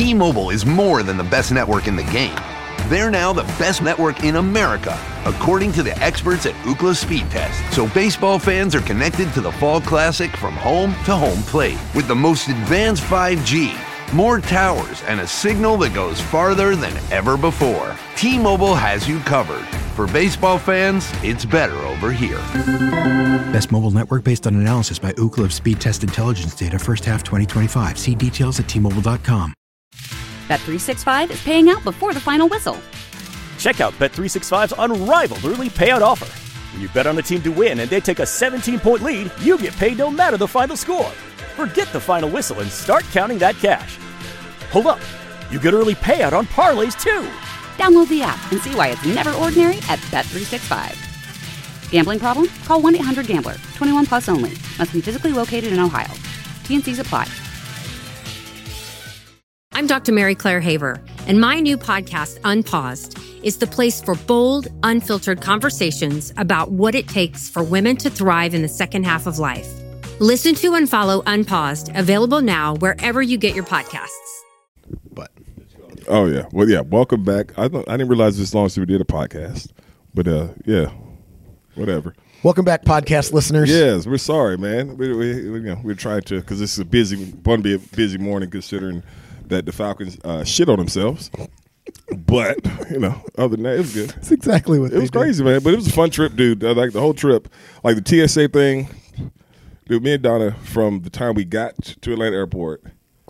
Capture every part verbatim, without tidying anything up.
T-Mobile is more than the best network in the game. They're now the best network in America, according to the experts at Ookla Speed Test. So baseball fans are connected to the Fall Classic from home to home plate with the most advanced five G, more towers, and a signal that goes farther than ever before. T-Mobile has you covered. For baseball fans, it's better over here. Best mobile network based on analysis by Ookla of Speed Test Intelligence data first half twenty twenty-five. See details at T Mobile dot com. Bet three sixty-five is paying out before the final whistle. Check out Bet three sixty-five's unrivaled early payout offer. When you bet on a team to win and they take a seventeen-point lead, you get paid no matter the final score. Forget the final whistle and start counting that cash. Hold up. You get early payout on parlays, too. Download the app and see why it's never ordinary at Bet three sixty-five. Gambling problem? Call one eight hundred gambler. twenty-one plus only. Must be physically located in Ohio. T and Cs apply. I'm Doctor Mary Claire Haver, and my new podcast, Unpaused, is the place for bold, unfiltered conversations about what it takes for women to thrive in the second half of life. Listen to and follow Unpaused, available now wherever you get your podcasts. But oh yeah, well yeah, welcome back. I th- I didn't realize this long as we did a podcast, but uh, yeah, whatever. Welcome back, podcast listeners. Yes, we're sorry, man. We we, we you know we're trying to because this is a busy, going to be a busy morning considering that the Falcons uh, shit on themselves. But you know, other than that, it was good. That's exactly what it was did. crazy, man. But it was a fun trip, dude. Uh, like the whole trip, like the T S A thing. Dude, me and Donna, from the time we got to Atlanta Airport,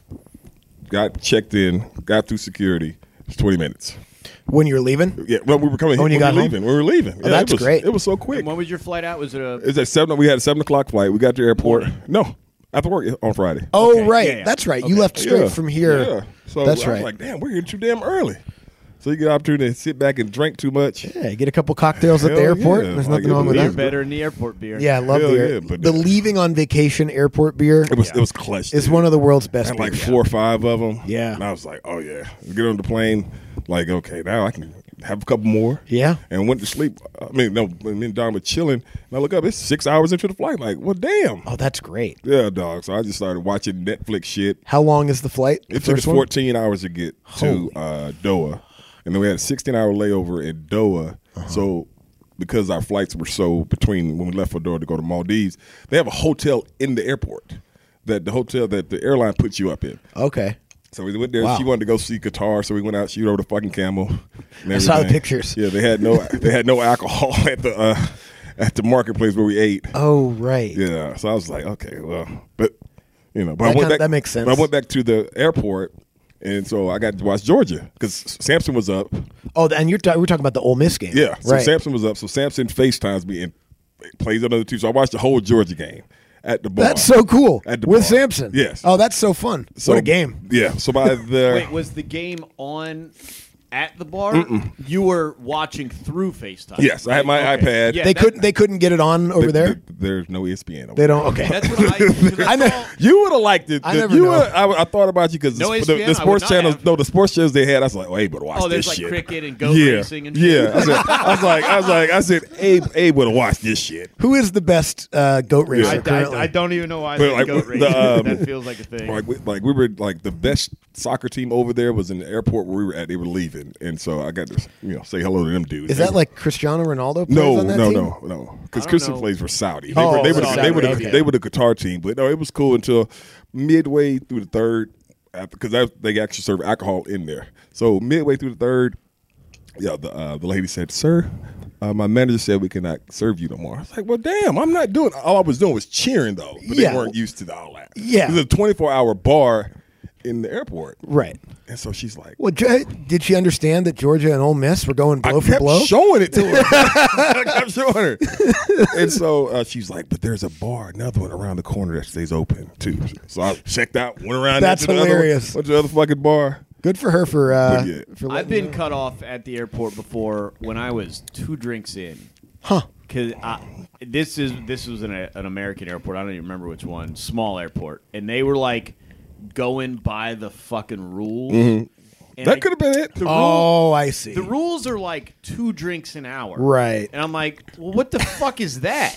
got checked in, got through security, it was twenty minutes. When you were leaving? Yeah, well, we were coming. Oh, when you we got were home? leaving. We were leaving. Oh, yeah, that's it was, great. It was so quick. And when was your flight out? Was it a? It's at seven. We had a seven o'clock flight. We got to the airport. Morning. No, after work on Friday. Oh, Okay, right. yeah, yeah. That's right. Okay. You left straight Yeah. from here. Yeah. So That's I was right. like, damn, we're here too damn early. So you get an opportunity to sit back and drink too much. Yeah, you get a couple cocktails at the Hell airport. yeah. There's Like, nothing it wrong was with weird. that. Better than the airport beer. Yeah, I love Hell the air. yeah, but- the leaving on vacation airport beer It was it was clutch. is dude. one of the world's I best had like beers. four or five of them. Yeah. And I was like, oh, yeah. Get on the plane. Like, okay, now I can have a couple more. Yeah. And went to sleep. I mean, no, me and Don were chilling. And I look up, it's six hours into the flight. Like, well, damn. Oh, that's great. Yeah, dog. So I just started watching Netflix shit. How long is the flight? It The took us first one? fourteen hours to get Holy. to uh, Doha. And then we had a sixteen-hour layover in Doha. Uh-huh. So because our flights were so between when we left for Doha to go to Maldives, they have a hotel in the airport, that the hotel that the airline puts you up in. Okay. So we went there. Wow. She wanted to go see Qatar, so we went out. She rode a fucking camel. and I saw the everything. pictures. Yeah, they had no they had no alcohol at the uh, at the marketplace where we ate. Oh, right. Yeah, so I was like, okay, well, but you know, but That I went kinda- back. that makes sense. But I went back to the airport, and so I got to watch Georgia because Samson was up. Oh, and you're ta- we're talking about the Ole Miss game. Yeah, so right. Samson was up. So Samson FaceTimes me and plays another two. So I watched the whole Georgia game at the bar. That's so cool. At the With bar. Samson. Yes. Oh, that's so fun. So, what a game. Yeah. So by the Wait, was the game on at the bar? You were watching through FaceTime. Yes, I had my Okay. iPad. Yeah, They that- couldn't they couldn't get it on over there? Th- there's no E S P N. Over They there. don't. Okay. That's what I. 'cause I I know- saw- You would have liked it. I The- never you know. would- I, I thought about you because No the, E S the, P N? the I sports would not channels, have. no, the sports shows they had. I was like, oh, Abe would have watched Oh, there's this like shit. cricket and goat yeah, racing and shit. yeah. I, said, I was like, I was like, I said, Abe, Abe would have watched this shit. Who is the best uh, goat racer I, currently? I, I don't even know why I But said like, goat the, racing. um, that feels like a thing. Like, we, like we were like the best soccer team over there was in the airport where we were at. They were leaving, and so I got to you know say hello to them dudes. is They that were- like Cristiano Ronaldo? Plays No, on that no, team? no, no. Because I don't Christian know. plays for Saudi. They Oh, were, they were, Saudi they were, the, Arabia. they were the Qatar team. But no, it was cool until midway through the third, because they actually serve alcohol in there. So midway through the third, yeah, the uh, the lady said, "Sir, uh, my manager said we cannot serve you no more." I was like, "Well, damn, I'm not doing." All I was doing was cheering though, but Yeah. they weren't used to all that. Yeah. it was a twenty-four hour bar in the airport, Right. and so she's like, Well, Ge- did she understand that Georgia and Ole Miss were going blow I for kept blow? showing it to her. I kept showing her. And so uh, she's like, but there's a bar, another one around the corner that stays open, too. So I checked out, went around. That's there to the hilarious. Other, went to the other fucking bar. Good for her for. Uh, But yeah. for I've letting been you know. cut off at the airport before when I was two drinks in. Huh. Because this is this was an, an American airport. I don't even remember which one. Small airport, and they were like going by the fucking rules. And I- That could have been it. The, Oh, rule, I see. the rules are like two drinks an hour. Right. And I'm like, well, what the fuck is that?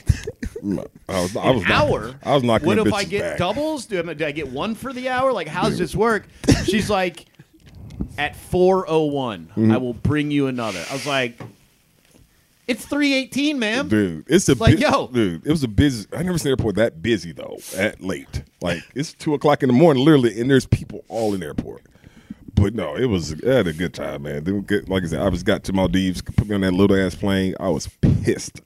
I was, I An was hour? Knocking, I was knocking What them if I bitches get back. doubles? Do I, do I get one for the hour? Like, how does this work? She's like, at four oh one, Mhm. I will bring you another. I was like, it's three eighteen, man. Dude, it's a It's like, bu- yo. dude. It was a busy. I never seen an airport that busy though. At late, like it's two o'clock in the morning, literally, and there's people all in the airport. But no, it was. I had a good time, man. They would get, like I said, I just got to Maldives, put me on that little ass plane. I was pissed.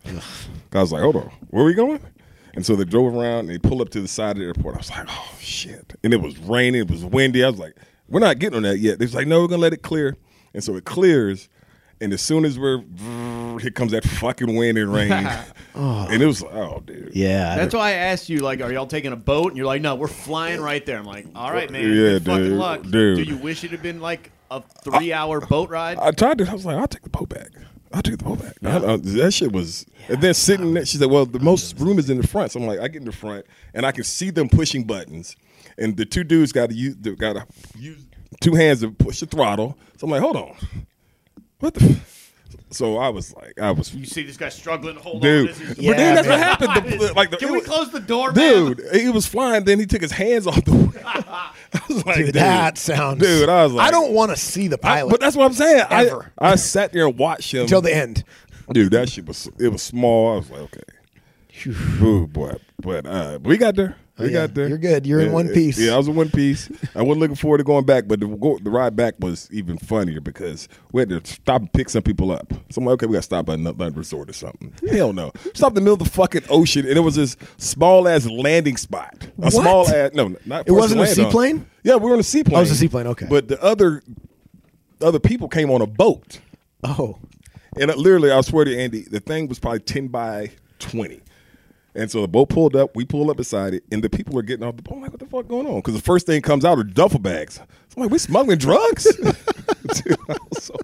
I was like, hold on, where are we going? And so they drove around and they pulled up to the side of the airport. I was like, oh shit! And it was raining. It was windy. I was like, we're not getting on that yet. They was like, no, we're gonna let it clear. And so it clears. And as soon as we're, here comes that fucking wind and rain. Oh. And it was like, oh, dude. Yeah. That's why I asked you, like, are y'all taking a boat? And you're like, no, we're flying right there. I'm like, all right, man. Yeah, good fucking dude, luck. dude. Do you wish it had been like a three-hour boat ride? I tried to. I was like, I'll take the boat back. I'll take the boat back. I, I, that shit was. And then sitting there, she said, well, the most room is in the front. So I'm like, I get in the front, and I can see them pushing buttons. And the two dudes got to use, got to use two hands to push the throttle. So I'm like, hold on. What the f-? So I was like, I was. You see this guy struggling to hold Dude, on. This is- but then that's what happened. The, like the, Can it we was- close the door, dude? man? He was flying. Then he took his hands off the. I was like, Dude, dude, that sounds. Dude, I was like, I don't want to see the I- pilot. but that's what I'm saying. Ever. I, I sat there and watched him until the end. Dude, that shit was. It was small. I was like, okay, ooh boy, but uh, we got there. We Oh, yeah. got there. You're good. You're in Yeah, one piece. Yeah, I was in one piece. I wasn't looking forward to going back, but the, go, the ride back was even funnier because we had to stop and pick some people up. So I'm like, okay, we got to stop at another resort or something. Hell no. Stop in the middle of the fucking ocean, and it was this small ass landing spot. A What? small ass. No, not. It wasn't a for us to land on. seaplane? Yeah, we were on a seaplane. Oh, it was a seaplane, okay. But the other other people came on a boat. Oh. And literally, I swear to you, Andy, the thing was probably ten by twenty. And so the boat pulled up, we pulled up beside it, and the people are getting off the boat. I'm like, what the fuck going on? Because the first thing comes out are duffel bags. So I'm like, we smuggling drugs? Dude, I was so,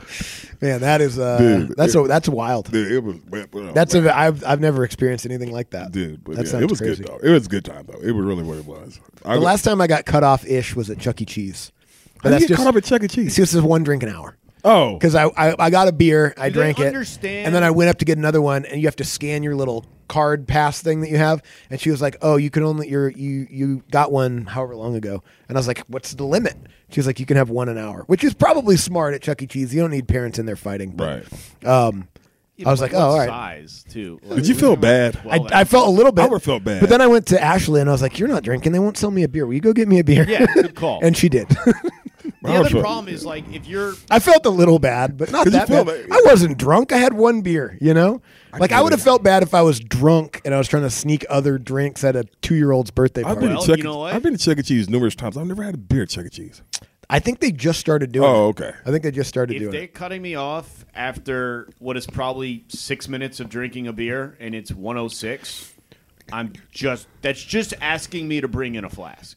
Man, that is uh, Dude, that's it- a, that's wild. dude, it was. Well, well, That's a, I've I've never experienced anything like that. dude, but that yeah, sounds it was crazy. good though. It was a good time though. It was really what it was. I The go- last time I got cut off ish was at Chuck E. Cheese. How do you get caught up at Chuck E. Cheese? See, this is one drink an hour. Oh, Because I, I I got a beer, I Do they drank it, understand- and then I went up to get another one, and you have to scan your little card pass thing that you have. And she was like, "Oh, you can only you're you you got one however long ago." And I was like, "What's the limit?" She was like, "You can have one an hour," which is probably smart at Chuck E. Cheese. You don't need parents in there fighting. But, right. Um, Yeah, I was but like, "Oh, all what right." size too. Did you feel bad? I, I felt a little bit. I would've felt bad. But then I went to Ashley and I was like, "You're not drinking. They won't sell me a beer. Will you go get me a beer?" Yeah, good call. And she did. The I other felt- problem is like if you're I felt a little bad, but not Did you that feel bad. that- I wasn't drunk. I had one beer, you know? Like, I get would have it. felt bad if I was drunk and I was trying to sneak other drinks at a two-year-old's birthday I've party. been, Well, to Chuck, you know what? I've been to Chuck E. Cheese numerous times. I've never had a beer at Chuck E. Cheese. I think they just started doing Oh, it. okay. I think they just started if doing they're it. cutting me off after what is probably six minutes of drinking a beer and it's one oh six, I'm just that's just asking me to bring in a flask.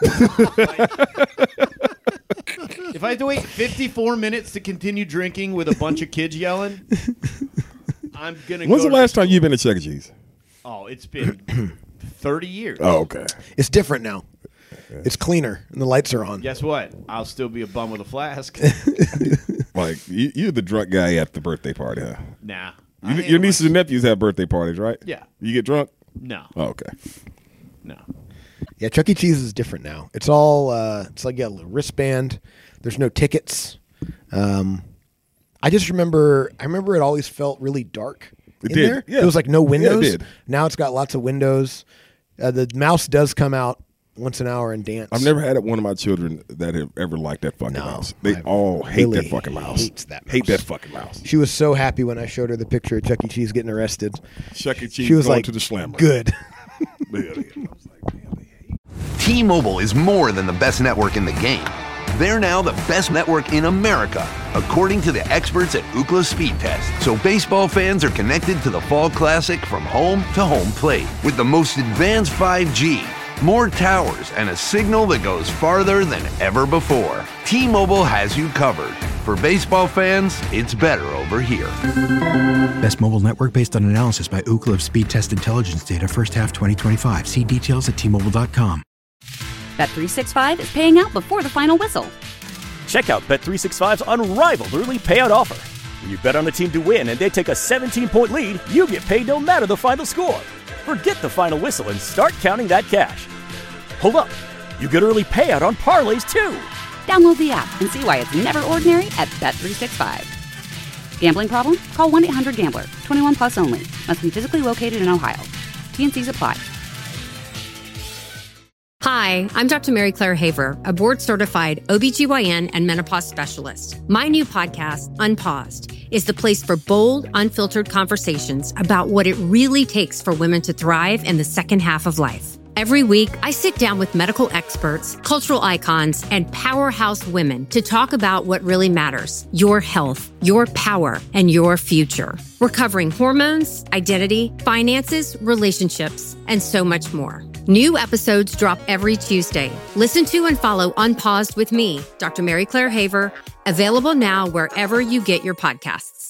If I have to wait fifty-four minutes to continue drinking with a bunch of kids yelling, I'm gonna. When's go the to last time you've been to Chuck E. Cheese? Oh, it's been thirty years. Oh, okay. It's different now. It's cleaner, and the lights are on. Guess what? I'll still be a bum with a flask. Like you, you're the drunk guy at the birthday party, huh? Nah. You, I your handle nieces my- and nephews have birthday parties, right? Yeah. You get drunk? No. Oh, okay. No. Yeah, Chuck E. Cheese is different now. It's all, uh, it's like you got a little wristband. There's no tickets. Um, I just remember, I remember it always felt really dark It in did, there. yeah. There was like no Yeah, it windows. did. Now it's got lots of windows. Uh, the mouse does come out once an hour and dance. I've never had one of my children that have ever liked that fucking No, mouse. They I all hate really that fucking mouse. hates that Hate mouse. that fucking mouse. She was so happy when I showed her the picture of Chuck E. Cheese getting arrested. Chuck E. Cheese She was going like, to the slammer. good. Yeah, yeah. I was like, damn, they hate. T-Mobile is more than the best network in the game. They're now the best network in America, according to the experts at Ookla Speed Test. So baseball fans are connected to the Fall Classic from home to home plate with the most advanced five G, more towers, and a signal that goes farther than ever before. T-Mobile has you covered. For baseball fans, it's better over here. Best mobile network based on analysis by Ookla of Speed Test Intelligence data first half twenty twenty-five. See details at T Mobile dot com. Bet three sixty-five is paying out before the final whistle. Check out Bet three sixty-five's unrivaled early payout offer. When you bet on a team to win and they take a seventeen-point lead, you get paid no matter the final score. Forget the final whistle and start counting that cash. Hold up. You get early payout on parlays, too. Download the app and see why it's never ordinary at Bet three sixty-five. Gambling problem? Call one eight hundred gambler. twenty-one plus only. Must be physically located in Ohio. T and C's apply. Hi, I'm Doctor Mary Claire Haver, a board-certified O B G Y N and menopause specialist. My new podcast, Unpaused, is the place for bold, unfiltered conversations about what it really takes for women to thrive in the second half of life. Every week, I sit down with medical experts, cultural icons, and powerhouse women to talk about what really matters: your health, your power, and your future. We're covering hormones, identity, finances, relationships, and so much more. New episodes drop every Tuesday. Listen to and follow Unpaused with me, Doctor Mary Claire Haver, available now wherever you get your podcasts.